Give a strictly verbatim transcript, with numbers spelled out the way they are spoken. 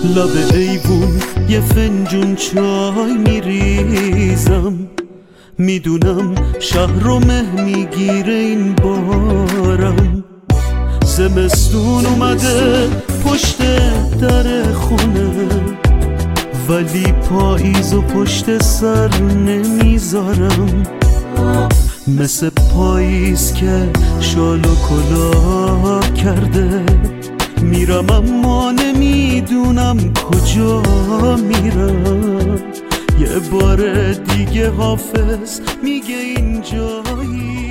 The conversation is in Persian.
لب ایوون یه فنجون چای میریزم، میدونم شهر رو مه میگیره این بارم. زمستون اومده پشت در خونه، ولی پاییز و پشت سر نمیذارم. مثل پاییز که شال و کلاه کرده، میرم اما نمیدونم کجا میرم. یه بار دیگه حافظ میگه این جایی